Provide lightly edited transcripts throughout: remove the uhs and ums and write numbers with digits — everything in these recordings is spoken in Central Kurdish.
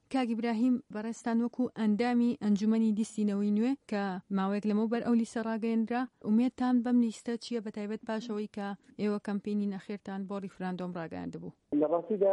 کاک ئیبراهیم بەڕێستان وەکو ئەندامی ئەنجومەنی دیستینەوەی نوێ کە ماوەیەک لەمەوبەر ئەو لیستە ڕاگەیەنرا، ئومێدتان بەم لیستە چییە بەتایبەت پاشەوەی کە ئێوە کەمپینی نەخێرتان بۆ ریفراندۆم ڕاگەیاندبوو؟ لە ڕاستیدا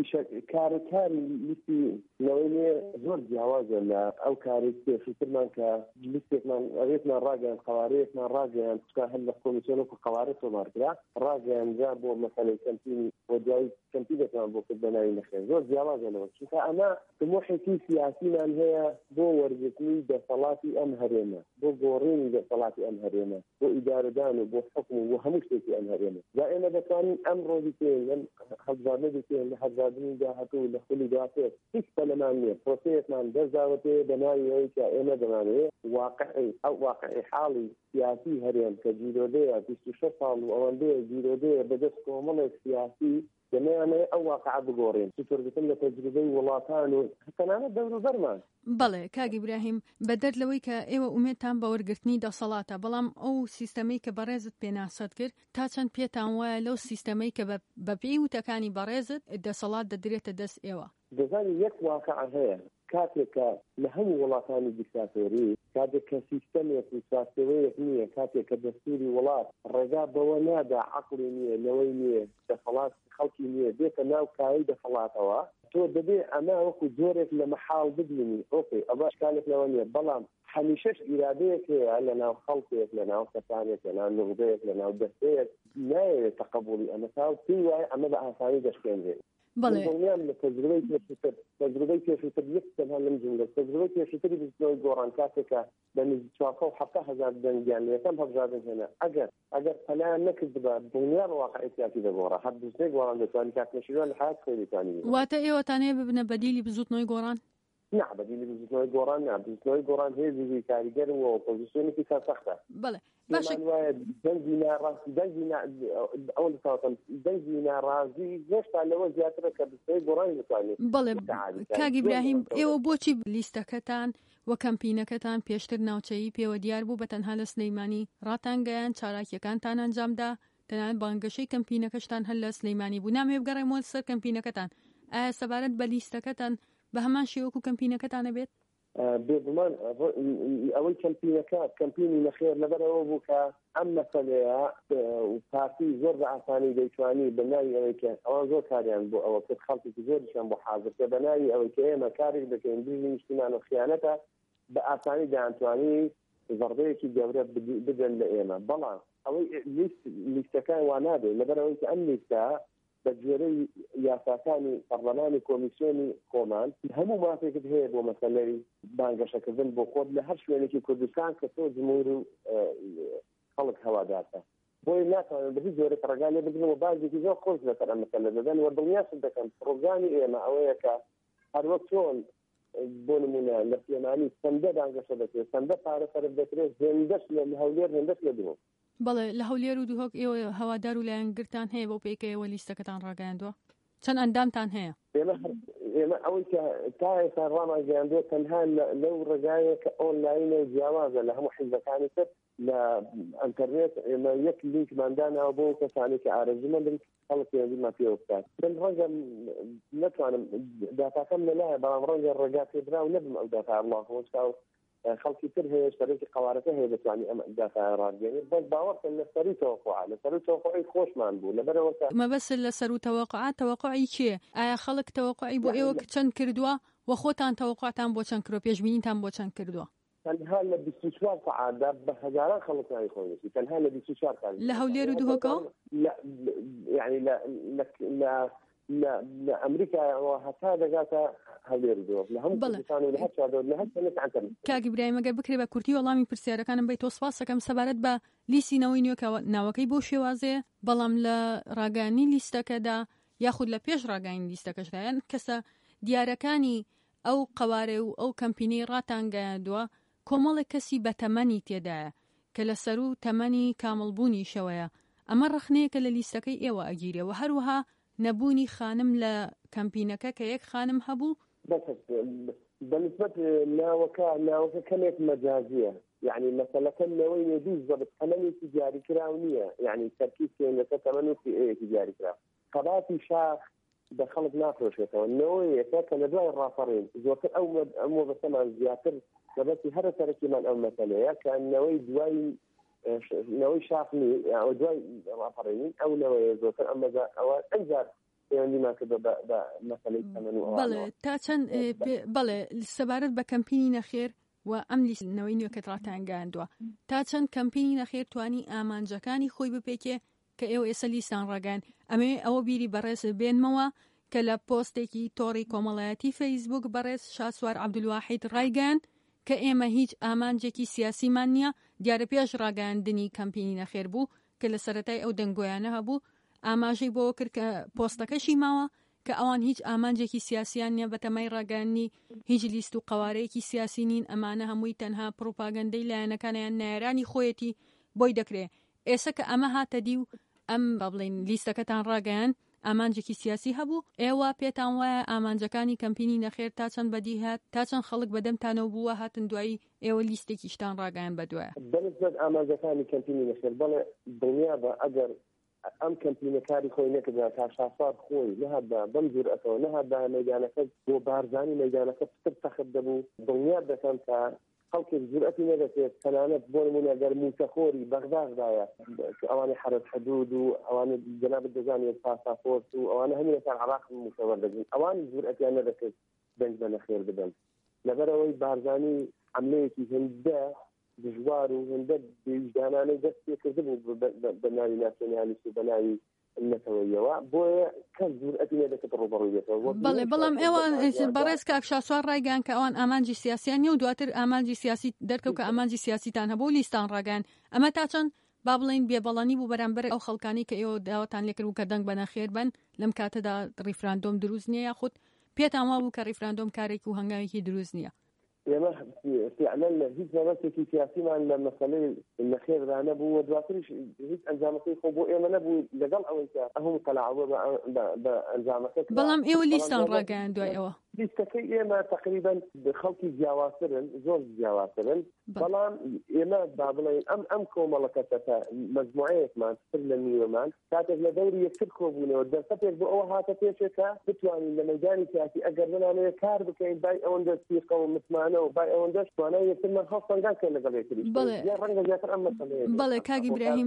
کارەکاری لیستینەوەی نوێ زۆر جیاوازە لە ئەو کاری پێشووترمان کە لیستێکمان ئەوێتمان ڕاگەیان قەوارەیەکمان ڕاگەیان چکە هەر لە کۆمیسیۆن وەکو قەوارە تۆمارکرا ڕاگەیانجا بۆ مەسەلەی کەمپینی بۆ دوای کەمپینێکمان بۆ کرد بەناوی نەخێر زۆر جیاوازە لەوە چونکە ئەمە طموحێکی سیاسیمان هەیە بۆ وەرگرتنی دەسەڵاتی ئەم هەرێمە، بۆ گۆڕینی دەسەڵاتی ئەم هەرێمە، بۆ ئیدارەدان و بۆ حکم و بۆ هەموو شتێکی ئەم هەرێمە. جا ئێمە دەتوانین ئەم ڕۆژی پێ هەزارنە دەکەین لە هەزاردنی داهاتوو لە خولی دواتێت هیچ پەلەمان نییە. پرۆسەیەکمان دەستداوەتێ بەناوی ئەوەی کە ئێمە دەمانەوێت واقعی حاڵی سیاسی هەرێم کە جیرۆدەیە 26 ساڵ و ئەوەندەیە جیرۆدەیە بەدەست کۆمەڵێک سیاسی دەمەیانەیە ئەو واقعە بگۆڕین سوتۆرگتن لە تەجروبەی وڵاتان و تەنانەت دەوروبەرمان. بەڵێ کاک ئیبراهیم، بەدەر لەوەی کە ئێوە ئومێدتان بە وەرگرتنی دەسەڵاتە، بەڵام ئەو سیستەمەی کە بەڕێزت پێناسەت کرد تا چەند پێتان وایە لەو سیستەمەی کە بەپێی وتەکانی بەڕێزت دەسەڵات دەدرێتە دەست ئێوە؟ دەزانی یەک واقعە هەیە کاتێکە لە هەموو وڵاتانی دیکتاتۆری کاتێک کە سیستەمێک و ساستەوەیەک نییە، کاتێک کە دەستوری وڵات ڕێگا بەوە نادا عەقڵی نییە لەوەی نییە دەسەڵات خەڵکی نییە بێتە ناو کاری دەسەڵاتەوە، تۆ دەبێ ئەمە وەکو جۆرێک لە مەحاڵ ببینی ئۆکەی ئەوە شکالێک لەوە نییە، بەڵام هەمیشەش ئیرادەیەک هەیە لە ناو خەڵکێک لە ناو کەسانێک لە ناو نوغدەیەک لە ناو دەستەیەک نایەوێت تەقەبوڵی ئەمە تا پێی وایە ئەمە بە ئاسانی دەشکێنرێت. دڵنیام لە تەجروبەی پێشووتر یەک تەنها لەم جملە تەجروبەی پێشووتری بزنەوەی گۆڕان کاتێکە بە نزیک 470,000 دەنگیان یەکەم هەڵبژاردن هێنا ئەگەر پەلایان نەکرد بە دڵنیا ڕواقعی سیاسی دەگۆڕا هەر بزنەی گۆڕان دەتوانێت کاتنەشیروان لە حیات خۆی دەتوانێت. واتە ئێوەتان هەیە ببنە بەدیلی بزوتنەوەی گۆڕان؟ نه بەدیلی بزنەوەی گۆڕان نا، بزنەوەی گۆڕان هێزی کاریگەر و ئۆپۆزیسیۆنێکی سەختە. بەڵێ باشە دەنگی ناڕازی گەشتا لەوە زیاترە کە بزنەوەی گۆڕانی دەتوانێت. بەڵێ کاک ئیبراهیم، ئێوە بۆچی لیستەکەتان و کەمپینەکەتان پێشتر ناوچەیی پێوە دیار بوو بەتەنها لە سلەیمانی ڕاتانگەیان چالاکیەکانتان ئەنجامدا تەنانەت بانگەشەی کەمپینەکەشتان هەر لە سلەیمانی بوو. نامەوێت بگەڕێمەوە سەر کەمپینەکەتان، ئایا سەبارەت بە لیستەکەتان بە هەمان شێوەکو کەمپینەکەتانە بێت؟ بێگومان ئەوەی کەمپینی نەخێر لەبەرەوە بوو کە ئەم مەسەلەیە و پارتی زۆر بە ئاسانی دەیتوانی بەناوی ئەوەی کە ئەوە زۆر کاریان بۆ ئەوە کرد خەڵکی زۆریشان بۆ حاضر کە بەناوی ئەوەی کە ئێمە کارێک دەکەین دژی نیشتمان و خیانەتە بە ئاسانی دەیانتوانی زەڕبەیەکی گەورە بدەن لە ئێمە. بەڵام ئەوەی لیستەکان وا نابێت لەبەرەوەی کە ئەم لیستە بە جێرەی یاساکانی پەرلەمانی کۆمیسیۆنی کۆمان هەموو مافێکت هەیە بۆ مەسەلەی بانگەشەکردن بۆ خۆت لە هەر شوێنێکی کوردستان کە تۆ جمهور و خەڵک هەوادارتە، بۆی ناتوانن بەهیچ جۆرێک ڕێگا لێ بگرن و بازێکی زۆر خۆش لەسەر ئەم مەسەلە دەدەن و دڵنیاشت دەکەن پرۆگرامی ئێمە ئەوەیە کە هەر وەک چۆن بۆ نمونە لە پێمانی سەندە بانگەشە دەکرێت، سەندە پارە سەرف دەکرێت، هێندەش لە هەولێر هێندەش لە دووەم. بەڵێ لە هەولێر و دووهۆک ئێوە هەوادار و لایەنگرتان هەیە بۆ پێیکە ئێوە لیستەکەتان ڕاگەیاندووە؟ چەند ئەندامتان هەیە؟ ئێمە ئەوەی کە تا ئێستا ڕاماگەیاندووە تەنها لەو ڕێگایە کە ئۆنلاینە و جیاوازە لە هەموو حیزبەکانی تر لە ئەنتەرنێت ئێمە یەک لینکماندانەوە بۆ کەسانی کە ئارەزومەندن خەڵک پێویستیمان پێ بکات. من ڕەنگە نەتوانم داتاکەم لەلایە، بەڵام ڕەنگە ڕێگا پێدرا و نەبم ئەو داتا ئەڵڵاهوەستا و خەڵکی تر هەیە شتێکی قەوارەکە هەیە دەتوانانی ئەم داتا ڕاگەێنێت. بەس باوەڕکەن لە سەری تەوەقوعە لە سەر تەوەقوعی خۆشمان بوو لەبەرەوە مەبەست لە سەر و تەوەقوعی چییە؟ ئایا خەڵک تەوەقوعی بۆ ئێوە چەند کردووە و خۆتان تەوەقوعتان بۆ چەند کردووە، پێشبینیتان بۆ چەند کردووە؟ تەنها لە 24 سەعاتدا بە هەزاران خەڵک ناوی خۆی تەنها لە 24 ساعت لە هەولێر و دووهۆکەوە یعنی لە ئەمریکا هەتا دەگاتە هەولێر و دووهۆک لە هەموو کوردستان و لە هەر چوار لە هەر شوێنێک ئەنتەرنێت. کاک ئیبراهیم ئەگەر بکرێ بە کورتی وەڵامی پرسیارەکانم بێت تۆ سپاس دەکەم سەبارەت بە لیستینەوەی نوێ کە ناوەکەی بۆ شێوازەیە، بەڵام لە ڕاگەیاندنی لیستەکەدا یاخود لە پێش ڕاگەیاندنی لیستەکەشدا یان کەسە دیارەکانی ئەو قەوارێ و ئەو کەمپینەی ڕاتانگەیاندووە کۆمەڵێک کەسی بە تەمەنی تێدایە کە لە سەر و تەمەنی کامەڵبوونی شەوەیە. ئەمە ڕەخنەیەکە لە لیستەکەی ئێوە ئەگیرێ و هەروەها نەبوونی خانم لە کەمپینەکە کە یەک خانم هەبوو. بەنسبەت ناوەکە کەمێک مەجازیە، یعنی مەسەلەکە لەوەی نێدوو زەبت تەمەنێکی دیاریکراو نییە، یعنی تەرکیب کێنەکە تەمەنێکی ئەیەکی دیاریکراو. قەباتی شاخ بخلق نافرشته النووية كان دوای ڕاپەڕین زۆرتر ئەو بەسەمان زیاتر لەبەتی هەرە تەرەکیمان ئەو مەسەلەیە کە نەوەی دوای نەوەی شافنی ئەو دوای ڕاپەڕینین ئەو نەوەیە زۆرتر ئەوە ئەنجار پەیوەندیمان کردە بە مەسەلەی تەمەن و بەڵێ تا چەند بەڵێ سەبارەت بە کەمپینی نەخێر و ئەم لیستنەوەی نوێ کە ڕاتانگەاندووە تا چەند کەمپینی نەخێر توانی ئامانجەکانی خۆی بپێکێ کە ئێوە ئێستا لیستان ڕاگەیاند ئەمێ ئەوە بیری بەڕێز بێنمەوە کە لە پۆستێکی تۆڕی کۆمەڵایەتی فەیسبوک بەڕێز شاسوار عەبدولواحید ڕایگەیاند کە ئێمە هیچ ئامانجێکی سیاسیمان نییە دیارە پێش ڕاگەیاندنی کەمپینی نەخێر بوو کە لە سەرەتای ئەو دەنگۆیانە هەبوو ئاماژەی بۆ کرد کە پۆستەکەشی ماوە کە ئەوان هیچ ئامانجێکی سیاسیان نییە بەتەمای ڕاگەاندنی هیچ لیست و قەوارەیەکی سیاسی نین ئەمانە هەمووی تەنها پڕۆپاگەندەی لایەنەکانیان نایرانی خۆیەتی بۆی دەکرێت ئێستا کە ئەمە هاتە دی و ئەم بڵین لیستەکەتان ڕاگەیاند ئامانجێکی سیاسی هەبوو ئێوە پێتان وایە ئامانجەکانی کەمپینی نەخێر تا چەند بەدی هات تا چەند خەڵک بەدەمتانەوە بووە هاتن دوایی ئێوە لیستێکی شتان ڕاگەیاند بەدوایە بەنسبەت ئامانجەکانی کەمپینی نەخێر بەڵێ دڵنیا بە ئەگەر ئەم کەمپینەکاری خۆی نەکردە تا شاسوار خۆی نەهاتدا بەم جورئەتەوە نەهاتدا مەیدانەکە بۆ بارزانی مەیدانەکە پتر تەخت دەبوو دڵنیا دەکەم کە خەڵکێک جورئەتی نەدەکرێت تەنانەت بۆ نمونە گەر موسەخۆری بەغدادایە ئەوانەی حرس حدود و ئەوانە جەنابەت دەزانێت پاساپۆرت و ئەوانە هەموویەکان عراق موسەوەر دەبن ئەوانی جورئەتیان نەدەکرێت دەنگ بە نەخێر بدەن لەبەرەوەی بارزانی عەملەیەکی هێندە دژوار و هێندە وجدانانەی دەست پێ کردبوو بە ناوی ناسیۆنالیست و بە ناوی نەتەوەیەوە بۆیە کەس جورئەتی نەدەکرێت ڕوبەڕووی بێتەوە بەڵێ بەڵام ئێوە بەڕێز کاک شاسوار ڕایگەیاند کە ئەوان ئامانجی سیاسیان نیە و دواتر ئامانجی سیاسی دەرکەوت کە ئامانجی سیاسیتان هەبوو لیستان ڕاگەیاند ئەمە تا چەند با بڵین بێبەڵانی بوو بەرامبەر ئەو خەڵکانی کە ئێوە داواتان لێکرد و کە دەنگ بە نەخێر بن لەم کاتەدا ڕیفراندۆم دروست نییە یاخود پێتان وا بوو کە ڕیفراندۆم کارێکی و هەنگاوێکی دروست نییە ئێمە فعلا هیچ مەبەستێکی سیاسیمان لە مەسەلەی نەخێردا نەبوو و دواتریش هیچ ئەنجامەکەی خۆ بۆ ئێمە نەبوو لەگەڵ ئەوەی کە هەموو قەلاعەوە بە ئەنجامەکە بەڵام ئێوە لیستان ڕاگەیاند دوای ئەوە لیستەکەی ئێمە تقریبا خەڵکی جیاوازترن زۆر جیاوازترن بەڵام ئێمە با بڵێن ئەم کۆمەڵەکەتە مەجموعەیەکمان تر لە نیوەمان کاتێک لە دەوری یەکتر کۆبوونەوە دەرفەتێک بۆ ئەوە هاتە پێشێکە بتوانین لە مەیدانی سیاسی ئەگەر بنانەوە کار بکەین بای ئەوەندە سیقە و متمانە و بای ئەوەندەش توانای یەکترمان هەڵسەنگان کەین لەگەڵ یەکتری ڕەنگە زیاتر ئەم مەسەلەیە بەڵێ کاگی براهیم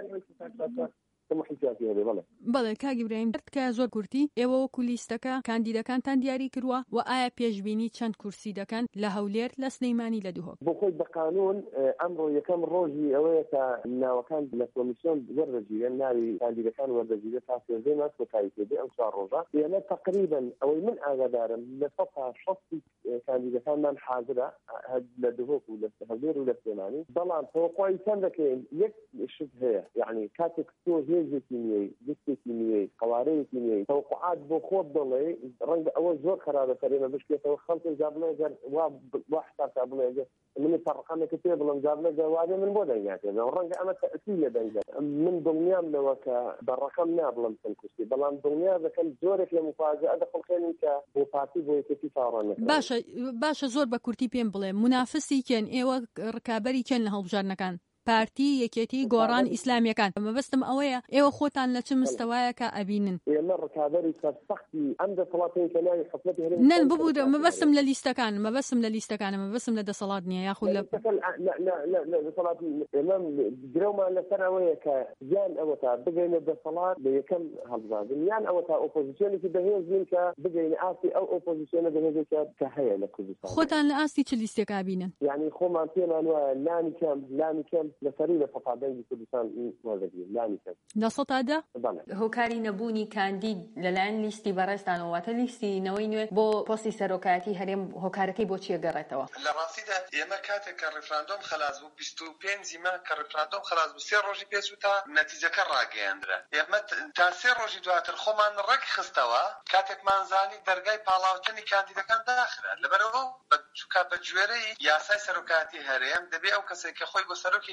بەڵێ کاگی براهیم کە زۆر کورتی ئێوە وەکو لیستەکە کاندیدەکانتان دیاری کردووە و ئایا پێشبینی چەند کورسی دەکەن لە هەولێر لە سلەیمانی لە دووهۆک بۆ خۆی بە قانون ئەمڕۆ یەکەم ڕۆژی ئەوەیە کە ناوەکان لە کۆمیسیۆن وەردەگیرن ناوی کاندیدەکان وەردەگیرێت تا سێژدەی مانگ کۆتایی پێدێ ئەم چوار ڕۆژە ئێمە تقریبا ئەوەی من ئاگادارم لە 160 کاندیدەکانمان حاضرە لە دووهۆک و لە هەولێر و لە سلەیمانی بەڵام تەوەقوعی چەند دەکەین یەک شت هەیە یعنی کاتێک تۆ هێزێکی نیەی دەستێکی نیەی قەوارەیەکی نیەی تەوەقوعات بۆ خۆت دەڵێ ڕەنگە ئەوە زۆر خراپە سەرێمە بشکێتەوە خەڵکێک جا بڵێ گەر وا حسابتا بڵێ من تەڕقەمێکە پێ بڵم جا بڵێ گەوادێ من بۆ دەنگاتێنەوە ڕەنگە ئەمە تەئسیر لە دەنگە من دڵنیام لەوە کە بەڕەقەم نابڵم چەند کورسی بەڵام دڵنیا دەکەم زۆرێک لە مفاجئە دەخڵقێنین کە بۆ پارتی بۆ یەکێتی تاوەڕان نەکەن باشە زۆر بە کورتی پێم بڵێ منافسی کێن ئێوە ڕکابەری کێن لە هەڵبژاردنەکان پارتی یەکێتی گۆڕان ئیسلامیەکان مەبەستم ئەوەیە ئێوە خۆتان لە چ مستەوایەکە ئەبینن ئێمە ڕکابەری سەرسەختی ئەم دەسەڵاتەی کە ناوی حکومەتی هەرێمی نەن ببوو مەبەستم لە لیستەکان مەبەستم لە دەسەڵات نییە یاخود لە دەسەڵات ئێمە گرەومان لەسەر ئەوەیە کە یان ئەوە تا بگەینە دەسەڵات لە یەکەم هەڵبژاردن یان ئەوە تا ئۆپۆزیسیۆنێکی بەهێزین کە بگەینە ئاستی ئەو ئۆپۆزیسیۆنە بەهێزێکە کە هەیە لە کوردستان خۆتان لە ئاستی چ لیستێک ئابینن یعنی خۆمان پێمان وایە لانی کەم لەسەری لە فەقادەنگی کوردستان وەردەگرین لانی کەم لە سەدە هۆکاری نەبوونی کاندید لەلایەن لیستی بەڕێستانەوە واتە لیستینەوەی نوێ بۆ پۆستی سەرۆکایەتی هەرێم هۆکارەکەی بۆ چیە گەڕێتەوە لە ڕاستیدا ئێمە کاتێک کە ڕیفراندۆم خلاص بوو 25 مانگ کە ڕیفراندۆم خلاص بوو 3 ڕۆژی پێچووتە نەتیجەکە ڕاگەیاندرا ئێمە تا 3 ڕۆژی دواتر خۆمان ڕێک خستەوە کاتێکمان زانی دەرگای پاڵاوتنی کاندیدەکان داخرا لەبەرەوە بە گوێرەی یاسای سەرۆکایەتی هەرێم دەبێ ئەو کەسێک کە خۆی بۆ سەرۆکی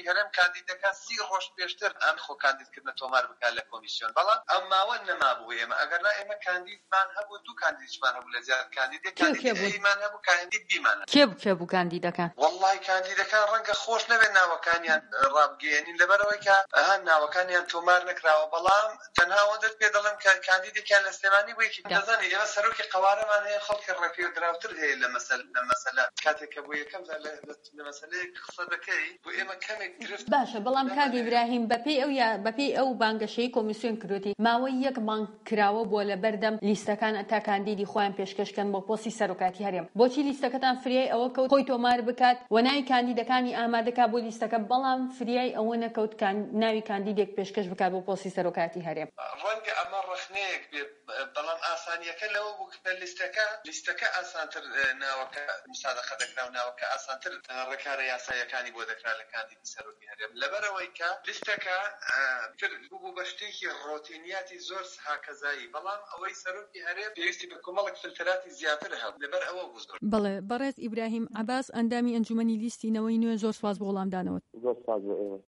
هەرێم کاندیدەکان 30 ڕۆژ پێشتر ئەم خۆ کاندیدکردنە تۆمار بکات لە کۆمیسیۆن بەڵام ئەم ماوە نەمابوو ئێمە ئەگەرنا ئێمە کاندیدمان هەبوو دوو کاندیدمان هەبوو لە زیاد کاندیدێکمان هەبوو کاندید بیمان کێ بوو کاندیدەکان وەڵڵای کاندیدەکان ڕەنگە خۆش نەبێت ناوەکانیان ڕابگەێنین لەبەرەوەی کە ناوەکانیان تۆمار نەکراوە بەڵام تەنها ئەوەندەت پێ دەڵێم کە کاندیدێکیان لە سلێمانی بوویەکی دەزانێت ئێمە سەرۆکی قەوارەمان هەیە خەڵکی ڕێپێ و دراوتر هەیە لە مەسەلە کاتێککە بۆ یەکەم لە مەسەلەیەک قسە دەکەی بۆ ئێمە کەمێک گرفت باشە بەڵام کاگی ئیبراهیم بەپێی ئەو بانگەشەی کۆمیسیۆن کردوتی ماوەی یەک مانگ کراوە بۆ لە بەردەم لیستەکان تا کاندیدی خۆیان پێشکەشکەن بۆ پۆستی سەرۆکاتی هەرێم بۆچی لیستەکەتان فریای ئەوە کەوت خۆی تۆمار بکات و ناوی کاندیدەکانی ئامادەکا بۆ لیستەکە بەڵام فریای ئەوە نەکەوت ناوی کاندیدێک پێشکەش بکات بۆ پۆستی سەرۆکاتی هەرێم ڕەنگە ئەمە ڕخنەیەک بێت بەڵام ئاسانیەکە لەوە بوو کە لیستەکە ئاسانتر ناوەکە مسادەقە دەکرا و ناوەکە ئاسانتر ڕێکارە یاساییەکانی بۆ دەکرا لە کاندیدی سەرۆکی هەرێم لەبەرەوەی کە لیستەکە بوو بە شتێکی ڕۆتینیاتی زۆر سەهاکەزایی بەڵام ئەوەی سەرۆکی هەرێم پێویستی بە کۆمەڵێک فلتراتی زیاتر هەبوو لەبەر ئەوە بوو زۆر بەڵێ بەڕێز ئیبراهیم عەباس ئەندامی ئەنجومەنی لیستینەوەی نوێ زۆر سپاس بۆ وەڵامدانەوەت زۆر سپاس بۆ ئێوە